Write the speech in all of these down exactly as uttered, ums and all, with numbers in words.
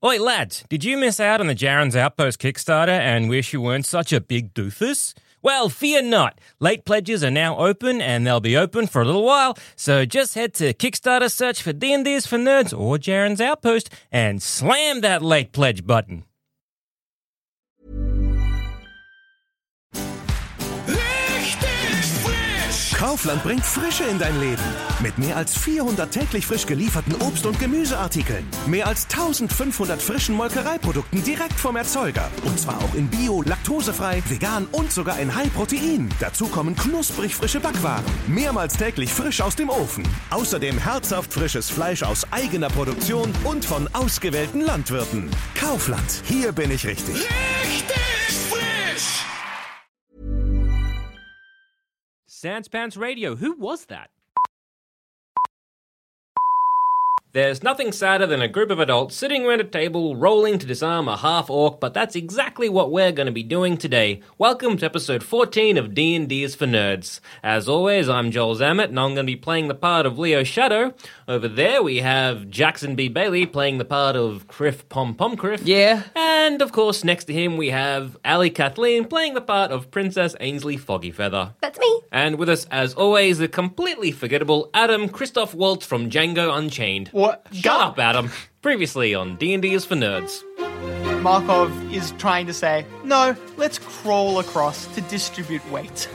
Oi, lads, did you miss out on the Jaren's Outpost Kickstarter and wish you weren't such a big doofus? Well, fear not. Late pledges are now open, and they'll be open for a little while, so just head to Kickstarter, search for D and D's for Nerds or Jaren's Outpost, and slam that late pledge button. Kaufland bringt Frische in dein Leben. Mit mehr als vierhundert täglich frisch gelieferten Obst- und Gemüseartikeln. Mehr als eintausendfünfhundert frischen Molkereiprodukten direkt vom Erzeuger. Und zwar auch in Bio, laktosefrei, vegan und sogar in High-Protein. Dazu kommen knusprig frische Backwaren. Mehrmals täglich frisch aus dem Ofen. Außerdem herzhaft frisches Fleisch aus eigener Produktion und von ausgewählten Landwirten. Kaufland, hier bin ich richtig. Richtig frisch! Sans Pants Radio, who was that? There's nothing sadder than a group of adults sitting around a table rolling to disarm a half-orc, but that's exactly what we're going to be doing today. Welcome to episode fourteen of D and D is for Nerds. As always, I'm Joel Zammett, and I'm going to be playing the part of Leo Shadow. Over there we have Jackson B. Bailey playing the part of Criff Pom Pom Criff. Yeah. And, of course, next to him we have Ali Kathleen playing the part of Princess Ainsley Foggyfeather. That's me. And with us, as always, the completely forgettable Adam Christoph Waltz from Django Unchained. What? Shut up, Adam. Previously on D and D is for Nerds. Markov is trying to say, no, let's crawl across to distribute weight.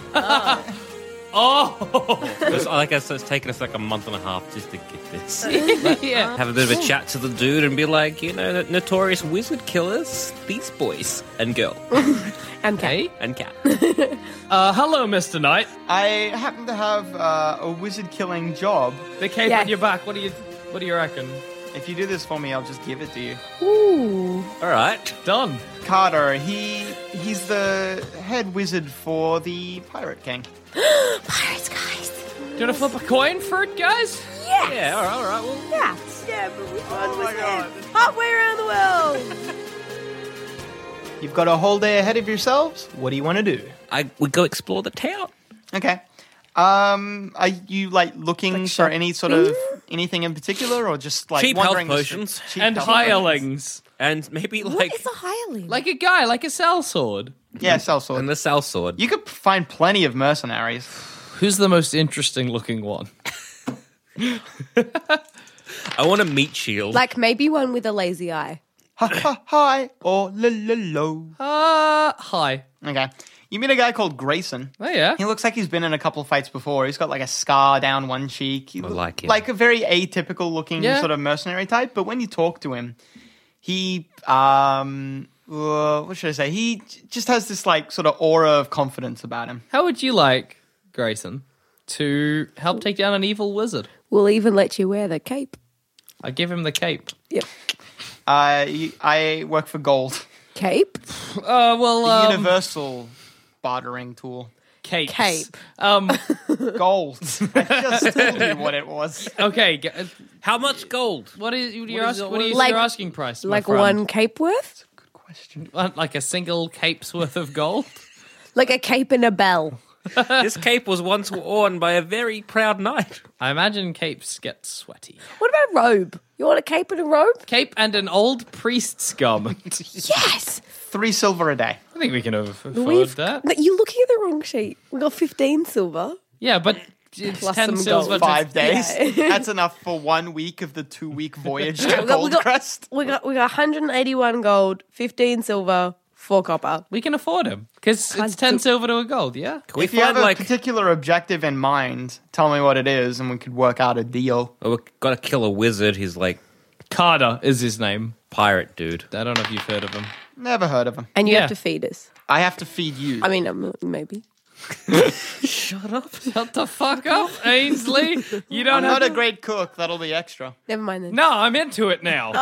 Oh! It's, like I said, it's taken us like a month and a half just to get this. Yeah. Have a bit of a chat to the dude and be like, you know, notorious wizard killers, these boys and girl. And Cat. Hey. And cat. Uh, hello, Mister Knight. I happen to have uh, a wizard-killing job. The cape Yes. on your back. What do you What do you reckon? If you do this for me, I'll just give it to you. Ooh. All right. Done. Carter, he he's the head wizard for the Pirate King. Pirates, guys. Do you want to flip a coin for it, guys? Yes. Yeah, all right, all right. Well, Yeah. Yeah, but which one Oh was my God. it? Halfway around the world. You've got a whole day ahead of yourselves. What do you want to do? I would go explore the town. Okay. Um, are you like looking Like for any sort of shopping? anything in particular, or just like Cheap health wandering the street- potions. cheap And health potions? hirelings. And maybe What like... is a hireling? Like a guy, like a sellsword. Yeah, sellsword. And the cell sword. You could find plenty of mercenaries. Who's the most interesting looking one? I want a meat shield. Like maybe one with a lazy eye. Ha ha hi or la la lo. Uh, hi. Okay. You meet a guy called Grayson. Oh, yeah. He looks like he's been in a couple fights before. He's got like a scar down one cheek. He I look- like him. Like a very atypical looking Yeah. sort of mercenary type. But when you talk to him, he, um, uh, what should I say? He j- just has this like sort of aura of confidence about him. How would you like, Grayson, to help take down an evil wizard? We'll even let you wear the cape. I give him the cape. Yep. Uh, you- I work for gold, Cape? Uh, well, the um, universal bartering tool. capes. Cape. Um, Gold. I just told you what it was. okay. g- uh, How much gold? What is, what, you What ask, is it- what what is is- your Like- asking price, my Like friend? one cape worth? Uh, Like a single cape's worth of gold? Like a cape and a bell. This cape was once worn by a very proud knight. I imagine capes get sweaty. What about robe? You want a cape and a robe? Cape and an old priest's garment. Yes. Three silver a day. I think we can afford We've, that. No, you're looking at the wrong sheet. We got fifteen silver. Yeah, but it's Plus ten some silver. gold. to- Five days. Yeah. That's enough for one week of the two-week voyage to we got, we got, Goldcrest. we got we got one hundred eighty-one gold, fifteen silver, four copper. We can afford him because it's ten silver to a gold. Yeah. Can we If you have find a like... particular objective in mind, tell me what it is, and we could work out a deal. Oh, we've got to kill a wizard. He's like Carter is his name. pirate dude. I don't know if you've heard of him. Never heard of him. And you Yeah. have to feed us. I have to feed you. I mean, um, maybe. Shut up! Shut the fuck up, Ainsley. You don't I'm have not a to- great cook. That'll be extra. Never mind then. No, I'm into it now.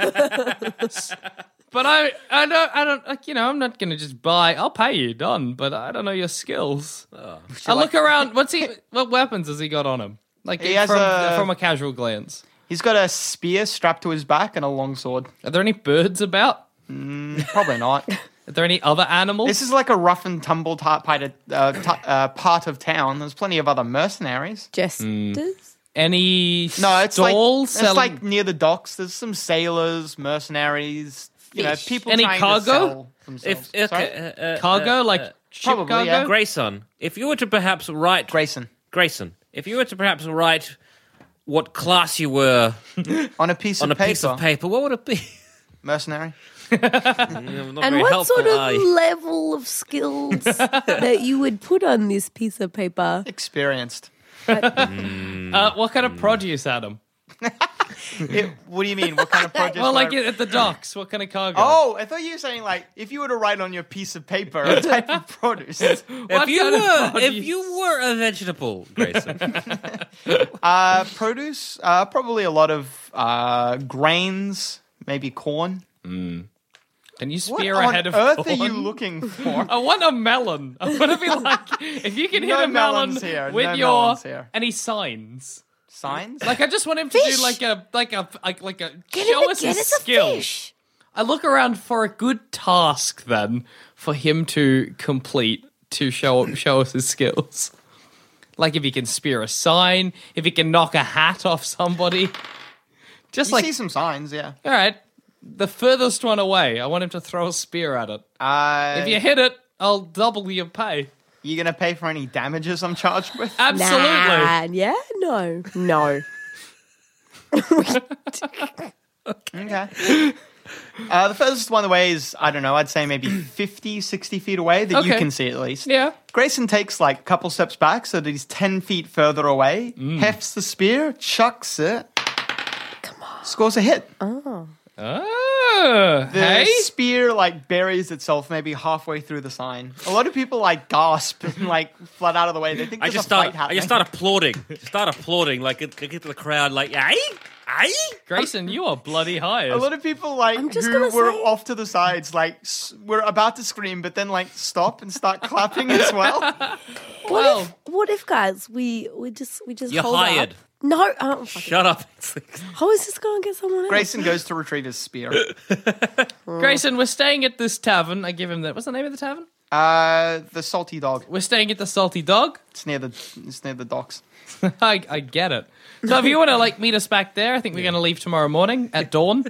But I, I don't, I don't, like, you know, I'm not gonna just buy. I'll pay you, done. But I don't know your skills. I look around. What's he? What weapons has he got on him? Like He has from, a- from a casual glance. He's got a spear strapped to his back and a long sword. Are there any birds about? Probably not. Are there any other animals? This is like a rough and tumble ta- part, of, uh, ta- uh, part of town. There's plenty of other mercenaries. Jesters? any No, it's like stalls it's selling like near the docks. There's some sailors, mercenaries, you know, Fish. people Any trying cargo? to sell themselves. If, Sorry? okay, uh, uh, cargo, uh, like uh, ship probably, cargo. yeah. Grayson, if you were to perhaps write Grayson, Grayson, if you were to perhaps write what class you were on a piece on of a paper, piece of paper, what would it be? mercenary. Not And very what helpful, sort of are you? level of skills that you would put on this piece of paper? Experienced. Uh, what kind of produce, Adam? It, what do you mean? What kind of project? Well, like would I- at the docks, what kind of cargo? Oh, I thought you were saying like if you were to write on your piece of paper a type of produce. If What you kind of were, if produce? you were a vegetable, Grayson, Uh, produce, uh, probably a lot of uh, grains, maybe corn. Can you What spear on a head of earth corn? are you looking for? I want a melon. I want to be like, if you can hit No a melon melons here, with no your melons here. any signs. Signs? Like I just want him to Fish. do like a like a like like a Get show him us to get his us a skills. fish. I look around for a good task then for him to complete to show show us his skills. Like if he can spear a sign, if he can knock a hat off somebody. Just you like see some signs, yeah. all right, the furthest one away, I want him to throw a spear at it. Uh, If you hit it, I'll double your pay. you gonna pay for any damages I'm charged with? Absolutely. Nah, yeah, no, no. Okay. Uh, the furthest one away is, I don't know, I'd say maybe fifty, sixty feet away that you Okay. can see at least. Yeah. Grayson takes like a couple steps back so that he's ten feet further away, Mm. hefts the spear, chucks it, Come on. scores a hit. Oh, The hey. spear like buries itself maybe halfway through the sign. A lot of people like gasp and like flood out of the way. They think I there's just a fight start. I happening. just start applauding. Just start applauding. Like get, get to the crowd. Like, aye, aye. Grayson, you are bloody high. A lot of people like I'm just who gonna were say- off to the sides, like s- were about to scream, but then like stop and start clapping as well. What Well- if, what if, guys, we we just we just You're hold hired. up? No, um, Shut up. how is this going to get someone else? Grayson goes to retrieve his spear. Grayson, we're staying at this tavern. I give him that. What's the name of the tavern? Uh, the salty dog. We're staying at the Salty Dog. It's near the it's near the docks. I, I get it. So if you want to like meet us back there, I think we're going to leave tomorrow morning at dawn.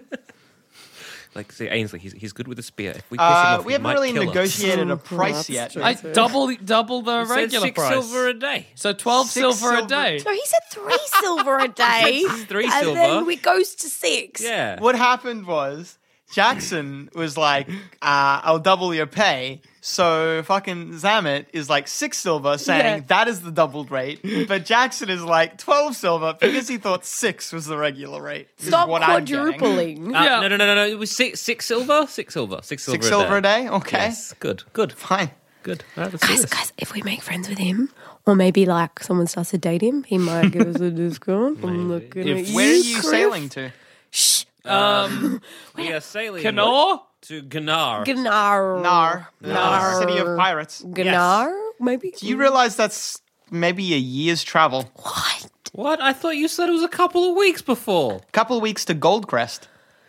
Like, see, Ainsley, he's he's good with a spear. If we piss him Uh, off, we he haven't might really kill us. negotiated a Oh, price that's yet. true. I double double the He said regular six price. silver a day. So twelve Six silver, a silver. day. No, he said three silver a day. Three and silver. then it goes to six. Yeah. What happened was Jackson was like, uh, "I'll double your pay." So fucking Zamet is like six silver, saying Yeah. that is the doubled rate. But Jackson is like twelve silver because he thought six was the regular rate. is Stop what I'm getting. quadrupling. Uh, Yeah. No, no, no, no, no. It was six, six silver. Six silver. Six silver. Six silver a day. Okay, Yes. Good. Good. fine. Good. All right, let's do Guys, this. guys, if we make friends with him, or maybe like someone starts to date him, he might give us a discount. I'm looking If- at Where are you Chris. sailing to? Shh. Um, We are sailing Canor? to Gnar. Gnar. Nar, the Nar. city of pirates. Gnar, maybe? Do you realize that's maybe a year's travel? What? What? I thought you said it was a couple of weeks before. Couple of weeks to Goldcrest.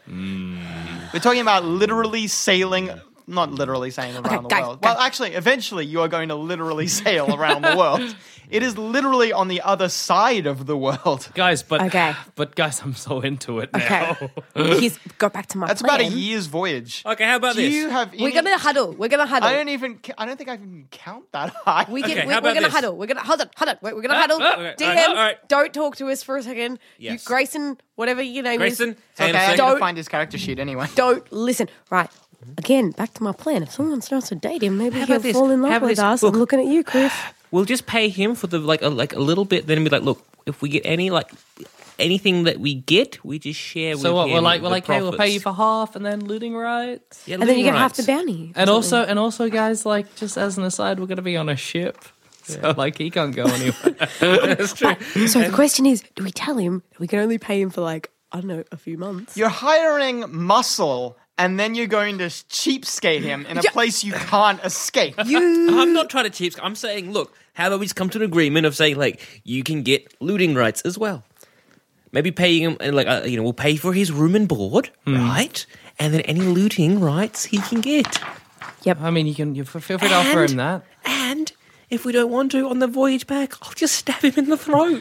We're talking about literally sailing, not literally sailing around the guys, world. guys. Well, actually, eventually you are going to literally sail around the world. It is literally on the other side of the world. guys, but Okay. but guys, I'm so into it now. Okay. He's go back to my That's plan. about a year's voyage. Okay, how about Do this? you have? We're any- gonna huddle. We're gonna huddle. I don't even. I don't think I can count that high. we Okay, can, how we, we're about gonna this? huddle. We're gonna hold on, hold on. Wait, we're gonna Ah, huddle. ah, okay, D M, all right, all right. don't talk to us for a second. Yes. You, Grayson, whatever your name Grayson, is, hand okay, us I'm a- gonna Don't- find his character sheet anyway. don't listen. Right. Again, back to my plan. If someone starts to date him, maybe How he'll about this? fall in How love about with this? us. Look. I'm looking at you, Chris. We'll just pay him for the like a, like a little bit. Then be like, look, if we get any like anything that we get, we just share. with So what? him We're like, the we're like, hey, we'll pay you profits. for half, and then looting rights. Yeah, And then you looting get half the rights. bounty. And also, and also, guys, like, just as an aside, we're gonna be on a ship, so like, he can't go anywhere. That's true. So the question is, do we tell him that we can only pay him for like, I don't know, a few months? You're hiring muscle, and then you're going to cheapskate him in a Yeah. place you can't escape. You I'm not trying to cheap. I'm saying, look, how about we just come to an agreement of saying, like, you can get looting rights as well. Maybe paying him, and like, uh, you know, we'll pay for his room and board, right? And then any looting rights he can get. I mean, you can you f- feel free to offer And- him that. And if we don't want to on the voyage back, I'll just stab him in the throat.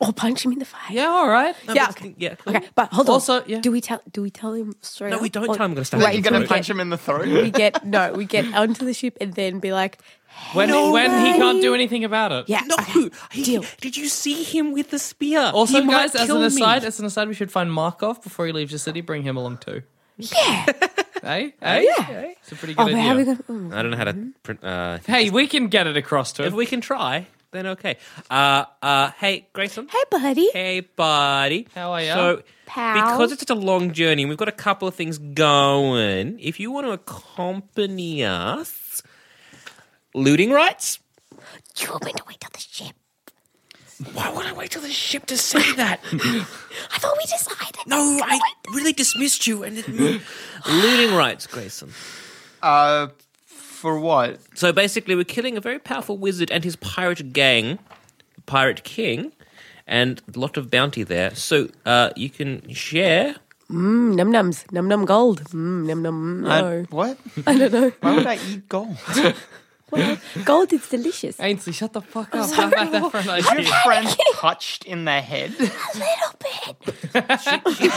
Or punch him in the face. Yeah, all right. Yeah. but- Okay. yeah, cool. Okay, but hold on. Also, yeah. Do we tell? Do we tell him straight? No, up? we don't Or- tell him we're going to start. Wait, You're going we to punch get- him in the throat? We get no. We get onto the ship and then be like, When "Hey, when he can't buddy." do anything about it. Yeah. No, okay, he- deal. did you see him with the spear? Also, He might guys, as kill an me. aside, as an aside, we should find Markov before he leaves the city. Bring him along too. Yeah. Hey, hey, Yeah. It's a pretty Oh, good but how are we idea. gonna? oh. I don't know how to print. Uh, Hey, we can get it across to if him. we can try, then okay. Uh, uh, hey, Grayson. Hey, buddy. Hey, buddy. How are ya? So, Pal. because it's such a long journey, and we've got a couple of things going. If you want to accompany us, looting rights. You want me to wait till the ship? Why would I wait till the ship to say that? I thought we decided. No, I really dismissed you. And it, looting rights, Grayson. Uh, for what? So basically, we're killing a very powerful wizard and his pirate gang, the Pirate King, and a lot of bounty there. So uh, you can share. Mm, num nums, num num gold. Mm, num num. Uh, No, what? I don't know. Why would I eat gold? Well, gold is delicious. Ainsley, shut the fuck up. sorry. How about that for an Is your idea? friend touched in the head? A little bit.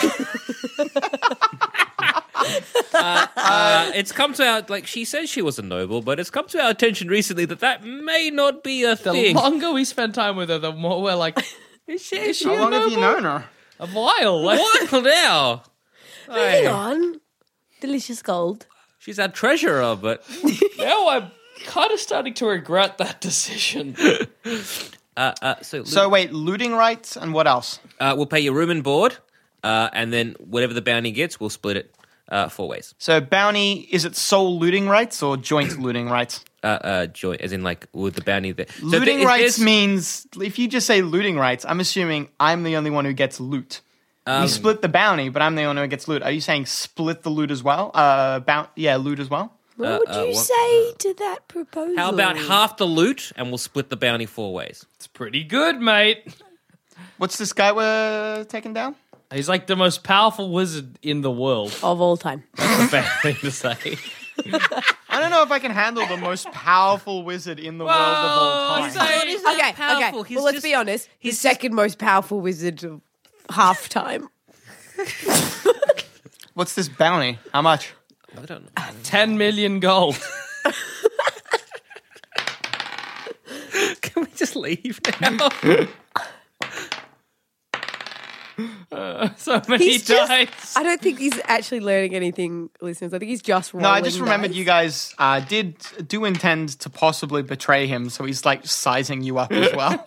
Uh, it's come to our like she said she was a noble, but it's come to our attention recently that that may not be a The thing. longer we spend time with her, the more we're like, is she, is she How a long have you noble? known her? A while. Like, What now? Moving on. Delicious gold. She's our treasurer, but now I'm kind of starting to regret that decision. uh, uh, so, So wait, looting rights and what else? uh, we'll pay your room and board, uh, and then whatever the bounty gets, we'll split it uh, four ways. So bounty, is it sole looting rights or joint looting rights? Uh, uh, joy, as in like with the bounty there. So Looting if rights there's- means, if you just say looting rights, I'm assuming I'm the only one who gets loot. we split the bounty, but I'm the only one who gets loot. Are you saying split the loot as well? Uh, bount, yeah, loot as well? What Uh, would uh, you what- say to that proposal? How about half the loot, and we'll split the bounty four ways. It's pretty good, mate. What's this guy we're taking down? He's like the most powerful wizard in the world. of all time? That's a fair thing to say. I don't know if I can handle the most powerful wizard in the world of all time. he's not- he's not Okay, powerful. okay. He's Well, let's just- be honest. His he's second most powerful wizard of half time. What's this bounty? How much? I don't know. Ten million gold. Can we just leave now? So many He's just- dice. I don't think he's actually learning anything, listeners. I think he's just rolling No, I just remembered dice. you guys uh, did do intend to possibly betray him, so he's like sizing you up as well.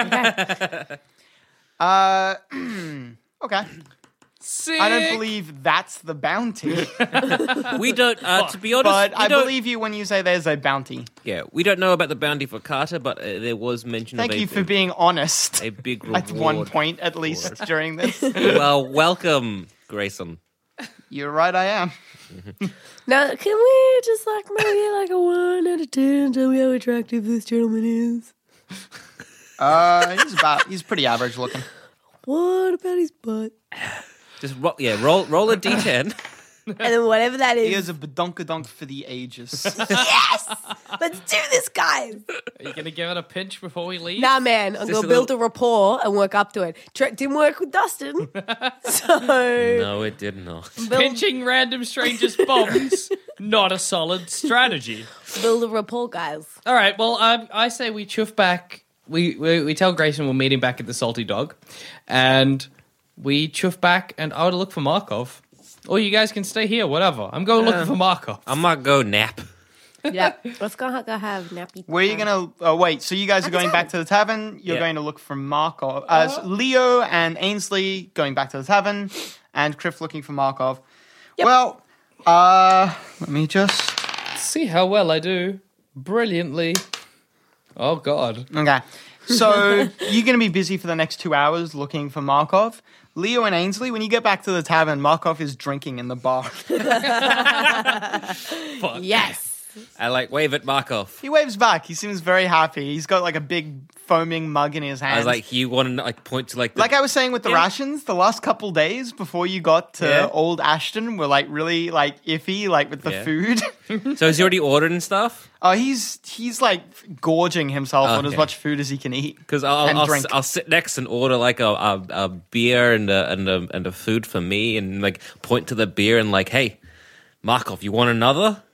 uh, okay. Sick. I don't believe that's the bounty, We don't. Uh, to be honest, but we I don't- believe you when you say there's a bounty. Yeah, we don't know about the bounty for Carter, but uh, there was mention Thank of a, you for being honest a big reward. at one point, at least during this. Well, welcome, Grayson. You're right, I am. Now, can we just like maybe like a one out of ten tell me how attractive this gentleman is? Uh, he's about he's pretty average looking. What about his butt? Just ro- yeah, roll roll a d ten. And then whatever that He is. is a badunkadunk for the ages. Yes! Let's do this, guys! Are you going to give it a pinch before we leave? Nah, man, I'm Just going to a build little- a rapport and work up to it. Tre- didn't work with Dustin. So, No, it did not. build, Pinching random strangers' bombs, not a solid strategy. build a rapport, guys. All right, well, um, I say we chuff back. We, we we tell Grayson we'll meet him back at the Salty Dog, and we chuff back, and I would look for Markov. Or you guys can stay here, whatever. I'm going looking for Markov. I might go nap. Yeah. Let's go, go have nappy. Where are you gonna? Oh wait, so you guys are the going back to the tavern. You're Yeah. going to look for Markov. Uh, so Leo and Ainsley going back to the tavern, and Criff looking for Markov. Well, uh, let me just. See how well I do. Brilliantly. Oh, God. Okay, so you're going to be busy for the next two hours looking for Markov. Leo and Ainsley, when you get back to the tavern, Markov is drinking in the bar. Yes. I like wave at Markov. He waves back. He seems very happy. He's got like a big foaming mug in his hand. I was like, you want to like point to like the... Like I was saying with the Yeah. rations, the last couple days before you got to Yeah. Old Ashton were like really like iffy, like with the Yeah. food. So has he already ordered and stuff? Oh, he's he's like gorging himself on as Okay. much food as he can eat. Because I'll and I'll, drink. I'll sit next and order like a a, a beer and a, and a and a food for me, and like point to the beer and like, hey, Markov, you want another?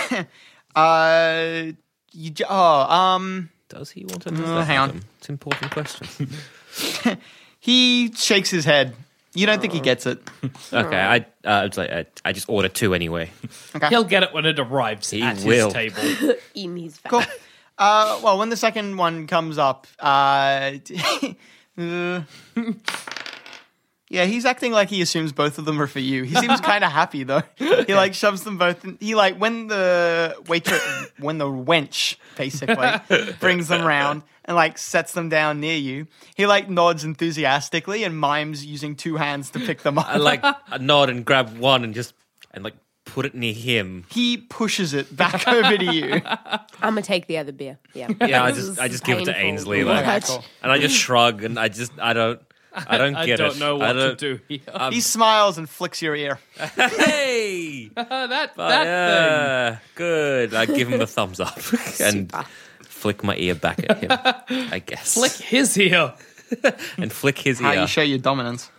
Uh, you j- oh um, Does he want another? Uh, hang on. Adam? It's an important question. he shakes his head. You don't think he gets it? Okay, I uh, it's like I, I just ordered two anyway. He'll get it when it arrives He at will. his table. In his face. Cool. Uh, well, when the second one comes up, uh, uh, yeah, he's acting like he assumes both of them are for you. He seems kind of happy though. He like shoves them both. In, he like when the waitress, when the wench basically brings them round and like sets them down near you. He like nods enthusiastically and mimes using two hands to pick them up. I like a nod and grab one and just and like put it near him. He pushes it back over to you. I'm gonna take the other beer. Yeah. Yeah, I This just is I just give it to painful. Ainsley like, Okay, cool. and I just shrug and I just I don't I don't I get don't it. know I what to don't- do here. He smiles and flicks your ear. Hey, that But, that yeah, good. I give him the thumbs up and Super. flick my ear back at him. I guess thing. Flick his ear. and flick his How ear. you show your dominance.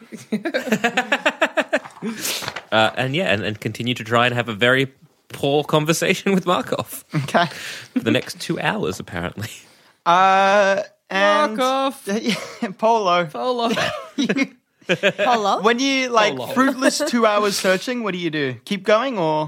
Uh, and yeah, and, and continue to try and have a very poor conversation with Markov Okay. for the next two hours, apparently. Uh, and Markov. Polo. Polo. Polo. When you like Polo. fruitless two hours searching, what do you do? Keep going or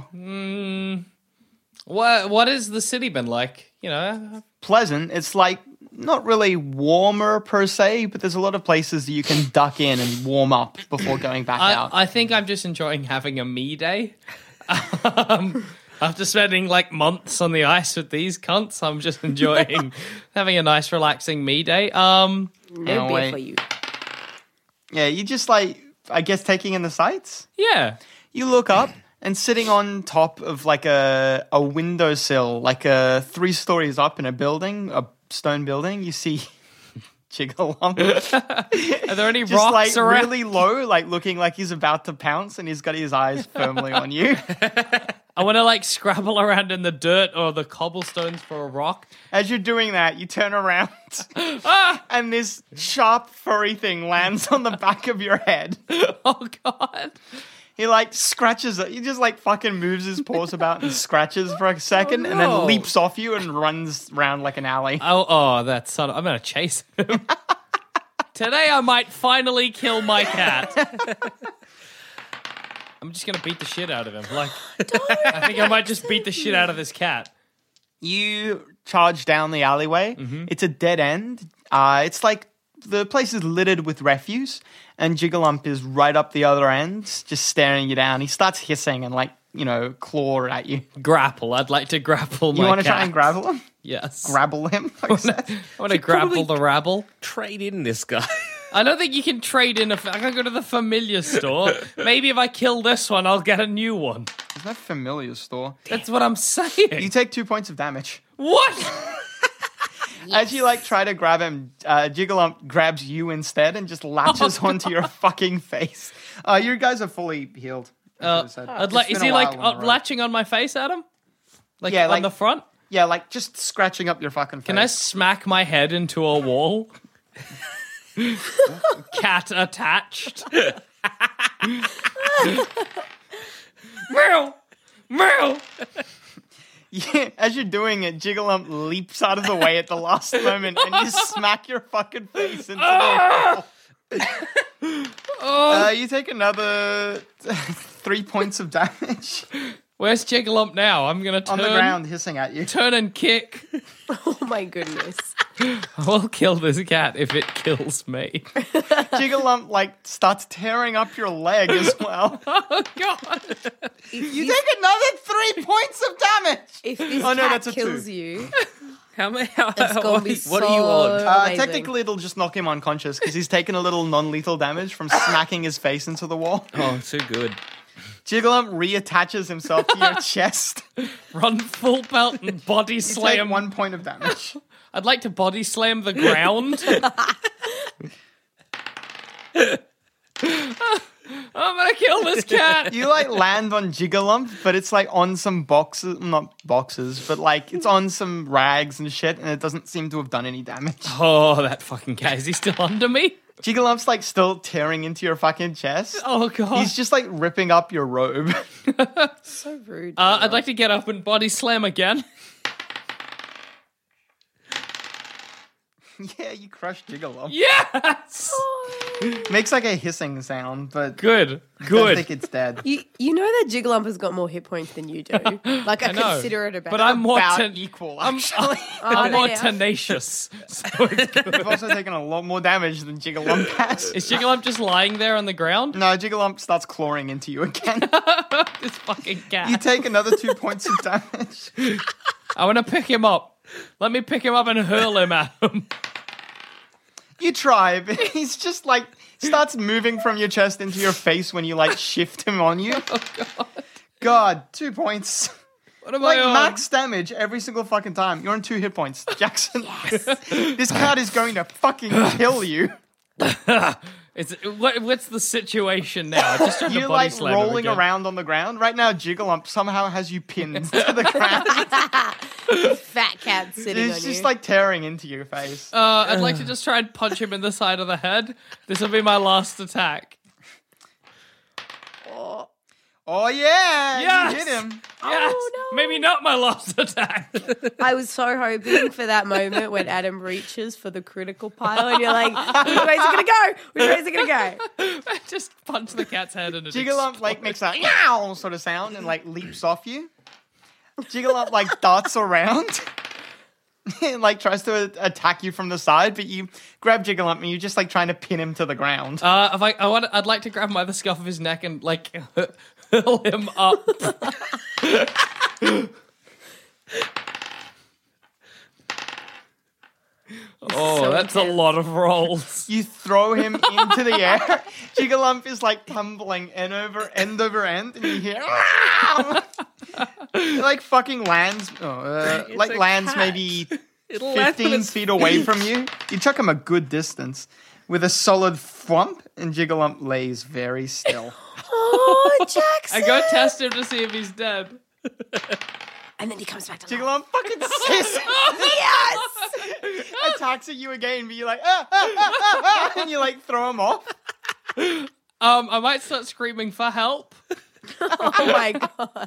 What what has the city been like? You know, pleasant? It's like not really warmer per se, but there's a lot of places that you can duck in and warm up before going back I, out. I think I'm just enjoying having a me day. Um, after spending like months on the ice with these cunts, I'm just enjoying having a nice, relaxing me day. Um, No Oh, beer wait. for you. Yeah, you just like I guess taking in the sights. yeah. You look up and sitting on top of like a a windowsill, like a three stories up in a building, a stone building, you see Jigalump. Are there any Just rocks like around? really low, like looking like he's about to pounce, and he's got his eyes firmly on you. I want to like scrabble around in the dirt or the cobblestones for a rock. As you're doing that, you turn around, and this sharp, furry thing lands on the back of your head. Oh God! He like scratches it. He just like fucking moves his paws about and scratches for a second, and no. then leaps off you and runs round like an alley. Oh, oh, that son! Of, I'm gonna chase him. Today I might finally kill my cat. I'm just gonna beat the shit out of him. Like, I think I might just beat the shit out of this cat. You charge down the alleyway. It's a dead end. Uh, it's like the place is littered with refuse, and Jigalump is right up the other end, just staring you down. He starts hissing and like you know claw at you. Grapple. I'd like to grapple my You want to cat. try and grapple him? Yes. Grapple him? Like I said. I want to grapple the rabble. Trade in this guy. I don't think you can trade in a. I can go to the familiar store. Maybe if I kill this one, I'll get a new one. There's no familiar store. That's what I'm saying. You take two points of damage. What? As you like try to grab him, uh, Jigalump grabs you instead and just latches Oh, onto your fucking face. Uh, you guys are fully healed. I Uh, should've said. I'd It's like. been Is a he while like in a uh, row. latching on my face, Adam? Like Yeah, on like- the front? Yeah, like just scratching up your fucking face. Can I smack my head into a wall? Cat attached. Meow! Meow! Yeah, as you're doing it, Jigalump leaps out of the way at the last moment and you smack your fucking face into the wall. Uh, you take another three points of damage Where's Jigalump now? I'm gonna turn, on the ground, hissing at you. turn and kick. Oh my goodness. I will kill this cat if it kills me. Jigalump like starts tearing up your leg as well. Oh God! You take another three points of damage. If this Oh, no, cat that's a two. kills you, How many? How, it's gonna what, be what so are you on? Uh, amazing. technically, it'll just knock him unconscious because he's taken a little non-lethal damage from smacking his face into the wall. Oh, too good. Jiggalump reattaches himself to your chest. Run full belt and body You slam. take one point of damage. I'd like to body slam the ground. I'm gonna kill this cat. You like land on Jiggalump, but it's like on some boxes, not boxes, but like it's on some rags and shit, and it doesn't seem to have done any damage. Oh, that fucking guy. Is he still under me? Jiggalump's like still tearing into your fucking chest. Oh, God. He's just like ripping up your robe. So rude. Uh, I'd like to get up and body slam again. Yeah, you crushed Jiggalump. Yes! Makes like a hissing sound, but Good. I don't Good. think it's dead. You you know that Jiggalump has got more hit points than you do. Like I, I know. consider it about. But I'm more, About ten- equal, I'm, actually. I'm no, more no. tenacious. So it's good. You've also taken a lot more damage than Jiggalump has. Is Jiggalump just lying there on the ground? No, Jiggalump starts clawing into you again. This fucking cat. You take another two points of damage. I want to pick him up. Let me pick him up and hurl him at him. You try, but he's just like starts moving from your chest into your face when you like shift him on you. Oh god. God, two points. What am Like I on? max damage every single fucking time. You're on two hit points, Jackson. This cat is going to fucking kill you. It's, what, what's the situation now? I just tried to You're body like slam him rolling again. around on the ground. Right now, Jiggalump somehow has you pinned to the ground. fat cat sitting It's on just you. like tearing into your face. Uh, I'd like to just try and punch him in the side of the head. This will be my last attack. Oh yeah, Yes! you hit him. Yes! no. Maybe not my last attack. I was so hoping for that moment when Adam reaches for the critical pile, and you're like, "Which way is it gonna go? Which way is it gonna go?" Just punch the cat's head and it Jiggalump like makes a yow sort of sound and like leaps off you. Jiggalump like darts around and like tries to a- attack you from the side, but you grab Jiggalump and you're just like trying to pin him to the ground. Uh, if I, I want, I'd like to grab him by the scuff of his neck and like hurl him up. Oh, So that's a intense. lot of rolls. You throw him into the air. Jiggalump is like tumbling end over end over end, and you hear it like fucking lands, oh, uh, like a lands cat. maybe It'll land on fifteen its feet away from you. You chuck him a good distance with a solid thwump, and Jiggalump lays very still. Oh, Jackson! I go test him to see if he's dead. and then he comes back to life. Jiggalump fucking sis Yes! attacks at you again, but you're like ah, ah, ah, ah, ah, and you like throw him off. Um, I might start screaming for help. Oh my god!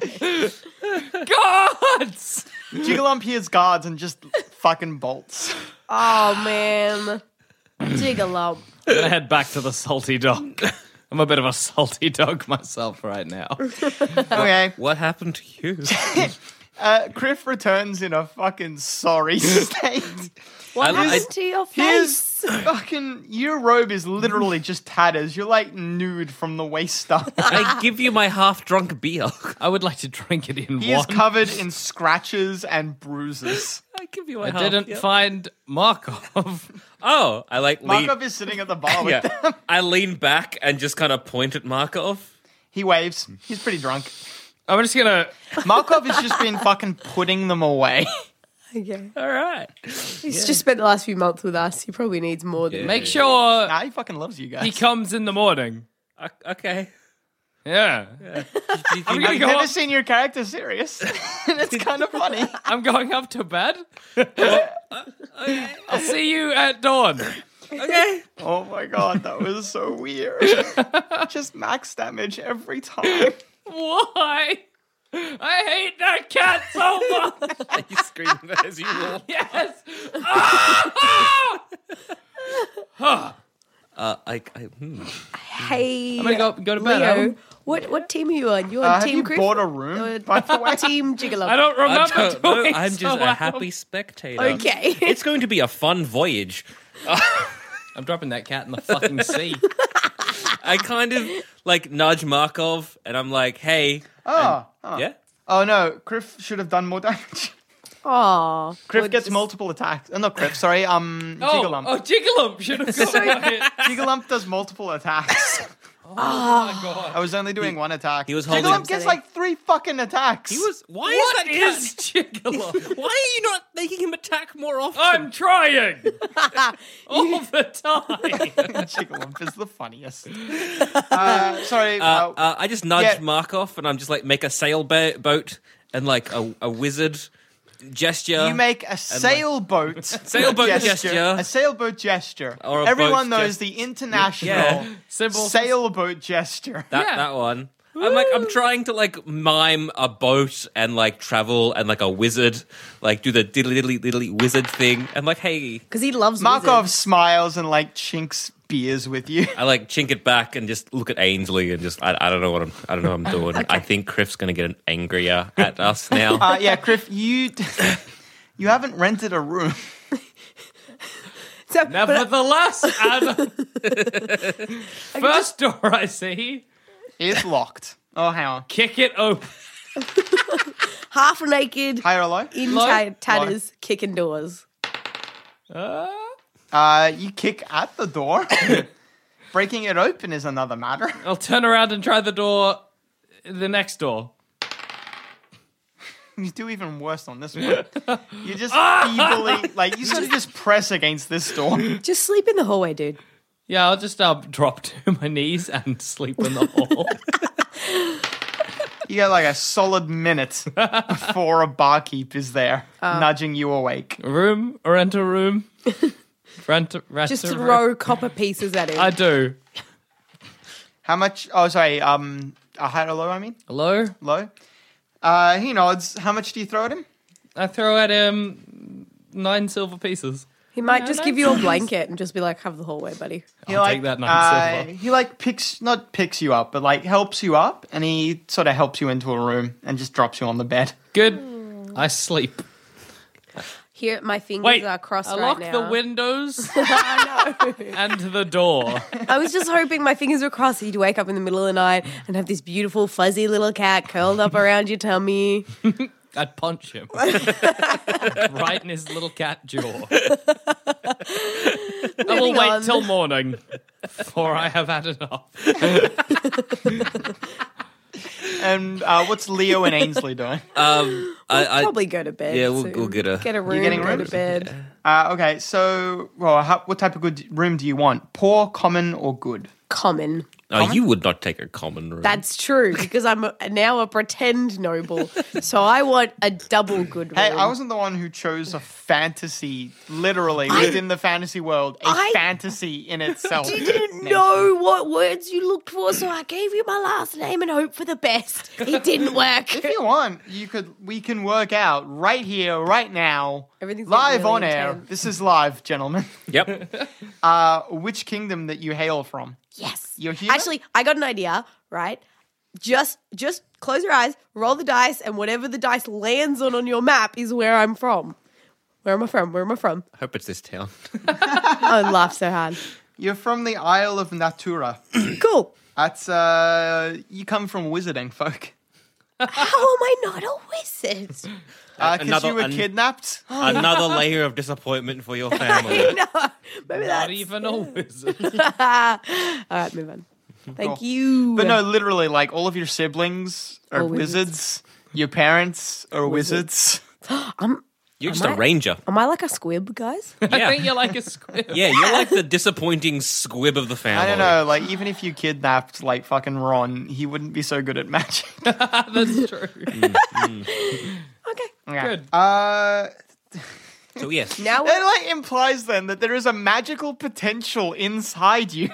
Gods! Jiggalump hears guards and just fucking bolts. Oh man! Jiggalump. I'm gonna head back to the salty dog. I'm a bit of a salty dog myself right now. Okay. What happened to you? Uh, Criff returns in a fucking sorry state. What I- happened I- to your His face? fucking your robe is literally just tatters. You're like nude from the waist up. I give you my half-drunk beer. I would like to drink it in He one. is covered in scratches and bruises. I give you my I half. didn't yeah. find Markov. Oh, I like lean. Markov is sitting at the bar with Yeah, them. I lean back and just kind of point at Markov. He waves. He's pretty drunk. I'm just gonna. Markov has just been fucking putting them away. Okay. All right. He's just spent the last few months with us. He probably needs more than Make sure Nah, he fucking loves you guys. he comes in the morning. O- Okay. Yeah. I'm gonna I've go never up. seen your character serious. It's kind of funny. I'm going up to bed. I'll see you at dawn. Okay. Oh my god, that was so weird. Just max damage every time. Why? I hate that cat so much. You scream that as you walk. Yes. Ah! Uh, I, I, hmm. Hey, I'm gonna go go to bed. Leo, Adam. what what team are you on? You on Uh, have Team you Griff? bought a room, or by the way? Team Jiggalump. I don't I remember don't know. doing I'm so just a well. happy spectator. Okay. It's going to be a fun voyage. I'm dropping that cat in the fucking sea. I kind of like nudge Markov, and I'm like, "Hey, Oh, oh. yeah." Oh no, Criff should have done more damage. Oh, Criff gets multiple attacks. Oh, not Criff, sorry. Um, Oh, Jiggalump. oh, Jiggalump should have got it. Jiggalump does multiple attacks. Oh my god. I was only doing one attack. he was holding- Jiggalump gets like three fucking attacks. He was. Why What is that? is Jiggalump? Why are you not making him attack more often? I'm trying all the time. Jiggalump is the funniest. Uh, sorry. Uh, uh, uh, I just nudged yeah. Markov, and I'm just like make a sailboat and like a, a wizard gesture. You make a sailboat Sailboat gesture. A sailboat gesture. Or a Everyone boat knows gest- the international Yeah. Symbol. sailboat gesture. that Yeah. that one. I'm like I'm trying to like mime a boat and like travel and like a wizard, like do the diddly diddly diddly wizard thing. And like, hey, because he loves Markov wizards. smiles and like chinks beers with you. I like chink it back and just look at Ainsley and just I, I don't know what I'm I don't know what I'm doing. I think Criff's gonna get angrier at us now. Uh, yeah, Criff, you you haven't rented a room. So, but Nevertheless, Adam. First door I see. It's locked. Oh, hang on. Kick it open. half naked, High or low? in Low? ta- tatters, kicking doors. Uh, Uh, you kick at the door. Breaking it open is another matter. I'll turn around and try the door, the next door. You do even worse on this one. You just feebly, like, you sort of just press against this door. Just sleep in the hallway, dude. Yeah, I'll just uh, drop to my knees and sleep in the hall. You get like a solid minute before a barkeep is there, nudging you awake. Room, rent a room. Rent, rent Just a room. throw copper pieces at him. I do. How much? Oh, sorry. Um, a high or low? I mean, Hello? low. Uh, he nods. How much do you throw at him? I throw at him nine silver pieces. he might Yeah, just no give you a thanks. blanket and just be like, have the hallway, buddy. He I'll like, take that nine uh, silver. He like picks, not picks you up, but like helps you up, and he sort of helps you into a room and just drops you on the bed. Good. I sleep. Here, my fingers Wait, are crossed I right lock now. the windows I know. and the door. I was just hoping my fingers were crossed so you'd wake up in the middle of the night and have this beautiful fuzzy little cat curled up around your tummy. I'd punch him right in his little cat jaw. I will Moving wait on. till morning, for I have had enough. And uh, what's Leo and Ainsley doing? Um, I, I Probably go to bed. yeah, we'll- soon. we'll get a- get a room. getting go rooms? to bed. Uh, okay, so well, how, what type of good room do you want? Poor, common, or good? Common. oh, you would not take a common room. That's true because I'm a, now a pretend noble, so I want a double good room. Hey, I wasn't the one who chose a fantasy, literally within the fantasy world, a I fantasy in itself. didn't know what words you looked for, so I gave you my last name and hope for the best. It didn't work. If you want, you could. We can work out right here, right now, Everything's live really on air. intense. This is live, gentlemen. Yep. Uh, which kingdom that you hail from? Yes. You're human? Actually, I got an idea, right? Just just close your eyes, roll the dice, and whatever the dice lands on on your map is where I'm from. Where am I from? Where am I from? I hope it's this town. I laugh so hard. You're from the Isle of Natura. Cool. That's uh, you come from wizarding folk. How am I not a wizard? Uh, Because Another- you were an- kidnapped. Another layer of disappointment for your family. no, maybe Not that's... even a wizard. All right, move on. Thank Cool. you. But no, literally, like all of your siblings are All wizards. wizards. Your parents are wizards. I'm, You're just Am a I- ranger. am I like a squib, guys? I Yeah. think you're like a squib. Yeah, you're like the disappointing squib of the family. I don't know, like even if you kidnapped like fucking Ron, he wouldn't be so good at magic. That's true. Okay. Okay. Good. Uh, So yes. Now that we're... like implies then that there is a magical potential inside you.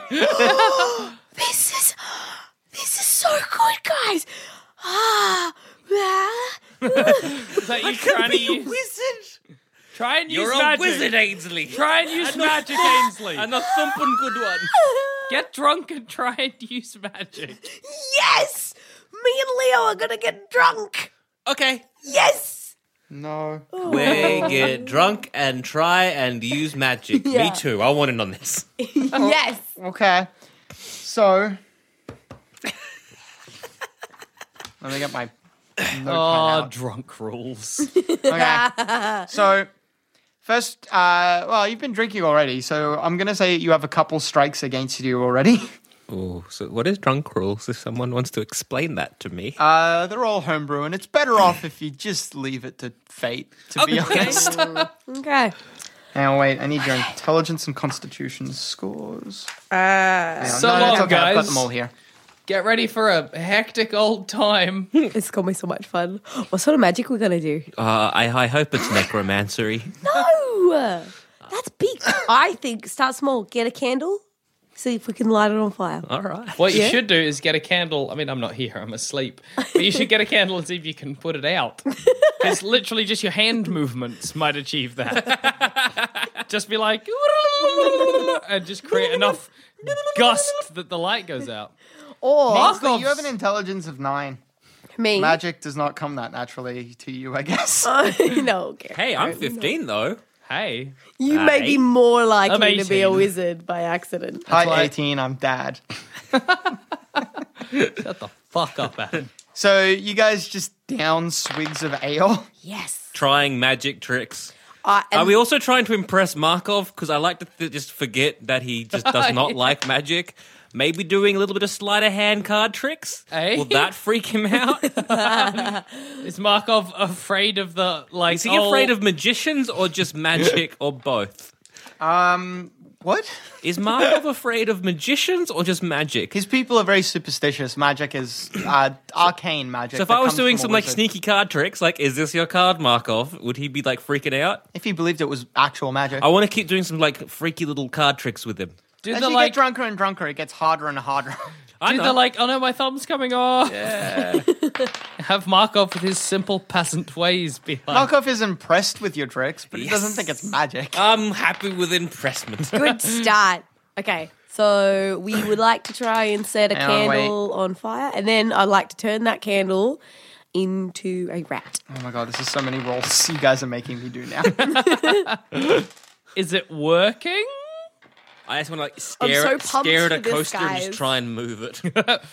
This is... This is so good, guys. Ah. ah. Is that you trying to use? wizard. Try and use You're a magic. wizard, Ainsley. Try and use magic, Ainsley. And a thumping good one. Get drunk and try and use magic. Yes! Me and Leo are gonna get drunk. Okay. Yes! No. We get drunk and try and use magic. Yeah. Me too. I want in on this. Yes. Okay. So let me get my No Oh, timeout. drunk rules. Okay. So, first, uh, well, you've been drinking already, so I'm going to say you have a couple strikes against you already. Oh, so what is drunk rules? If someone wants to explain that to me. Uh, they're all homebrew, and it's better off if you just leave it to fate, to be honest. Okay. Now, wait, I need your intelligence and constitution scores. Uh, Hang on. So no, long, it's okay, I've got guys. them all here. Get ready for a hectic old time. it's gonna be so much fun. What sort of magic we're gonna do? Uh, I, I hope it's necromancery. No, that's big. I think start small. Get a candle. See if we can light it on fire. All right. What you Yeah. should do is get a candle. I mean, I'm not here, I'm asleep. But you should get a candle and see if you can put it out. Because literally just your hand movements might achieve that. Just be like, and just create enough gust that the light goes out. Or Ainsley, you have an intelligence of nine. me. Magic does not come that naturally to you, I guess. no, okay. Hey, I'm fifteen though. Hey. You may be Hey. more likely I'm to be a eighteen. wizard by accident. Hi, why- eighteen, I'm dad. Shut the fuck up, Adam. So, you guys just down swigs of ale? Yes. Trying magic tricks. Uh, and Are we also trying to impress Markov? Because I like to th- just forget that he just does not like magic. Maybe doing a little bit of sleight of hand card tricks. Eh? Will that freak him out? Is Markov afraid of the, like, Is he afraid of magicians or just magic or both? Um, what? Is Markov afraid of magicians or just magic? His people are very superstitious. Magic is uh, arcane magic. So if that I was comes doing from a some like wizard. sneaky card tricks, like is this your card, Markov? Would he be like freaking out? If he believed it was actual magic. I want to keep doing some like freaky little card tricks with him. Do As the, you like, get drunker and drunker, it gets harder and harder. I do know. the, like, oh no, my thumb's coming off. Yeah. Have Markov with his simple peasant ways be like, Markov is impressed with your tricks, but he doesn't think it's magic. I'm happy with impressment. good start. Okay, so we would like to try and set a Hang on, wait. candle on fire, and then I'd like to turn that candle into a rat. Oh my god, this is so many rolls you guys are making me do now. is it working? I just want to like I'm stare, so at, pumped stare at a for this, coaster and guys. just try and move it.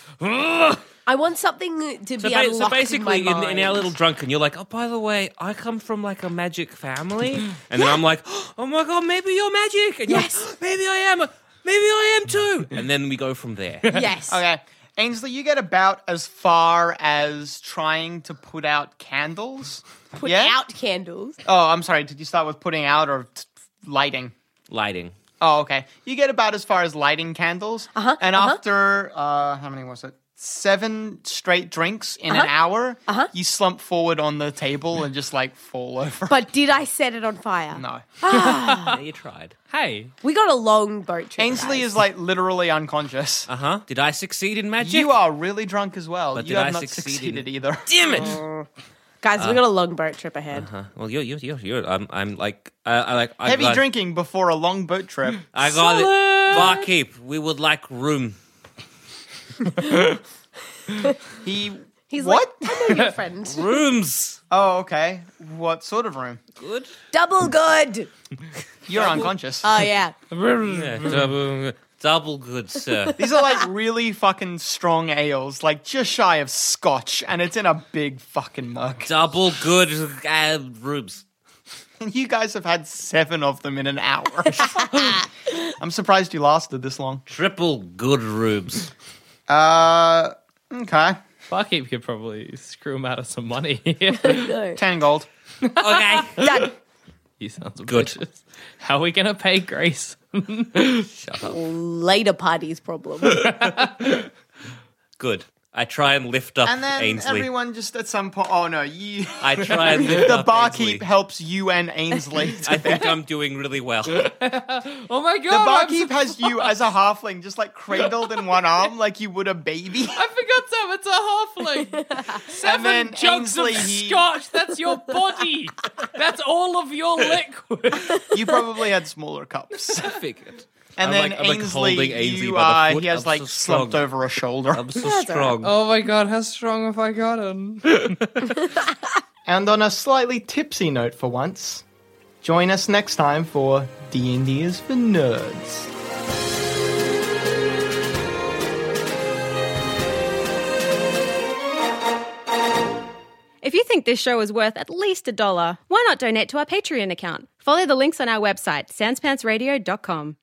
I want something to So, be ba- unlocked so basically, in, my in, mind. in our little drunken, you're like, oh, by the way, I come from like a magic family, and then I'm like, oh my god, maybe you're magic, and Yes. you're like, maybe I am, maybe I am too, and then we go from there. Yes. Okay, Ainsley, you get about as far as trying to put out candles. Put yeah? out candles. Oh, I'm sorry. Did you start with putting out or t- lighting? Lighting. Oh, okay. You get about as far as lighting candles. Uh-huh, And uh-huh. after, uh, how many was it? Seven straight drinks in an Uh-huh, hour, uh-huh. you slump forward on the table and just like fall over. But did I set it on fire? no. Yeah, you tried. Hey. We got a long boat trip. Ainsley guys. is like literally unconscious. Uh huh. Did I succeed in magic? You are really drunk as well. But you did have I not succeed in- succeeded either. Damn it! Guys, we got a long boat trip ahead. Huh. Well, you're, you're, you're, you're I'm, I'm like, uh, I like, I Heavy got, drinking before a long boat trip. I got it. Barkeep, we would like room. He. He's What? like, I know your friend. Rooms. Oh, okay. What sort of room? Good. Double good. You're unconscious. Oh, yeah. Yeah, double, double good, sir. These are like really fucking strong ales, like just shy of scotch, and it's in a big fucking mug. Double good uh, rooms. And you guys have had seven of them in an hour. I'm surprised you lasted this long. Triple good rooms. Uh, okay. Barkeep could probably screw him out of some money. No. Ten gold. Okay. Done. He sounds Good. ambitious. How are we going to pay Grace? Shut up. Later party's problem. Good. I try and lift up And then Ainsley. everyone just at some point. Oh no, you. I try and lift The up barkeep Ainsley. helps you and Ainsley. I think I'm doing really well. Oh my god! The I'm barkeep so- has you as a halfling, just like cradled in one arm, like you would a baby. I forgot Sam, it's a halfling. Seven then jugs Ainsley, of he- scotch. That's your body. That's all of your liquid. You probably had smaller cups. I figured. And I'm then like- I'm like Ainsley, holding Ainsley you, by the uh, foot. he has I'm like so slumped strong. over a shoulder. I'm so That's all strong. Oh my god, how strong have I gotten? And on a slightly tipsy note for once, join us next time for D and D is for Nerds. If you think this show is worth at least a dollar, why not donate to our Patreon account? Follow the links on our website, sans pants radio dot com.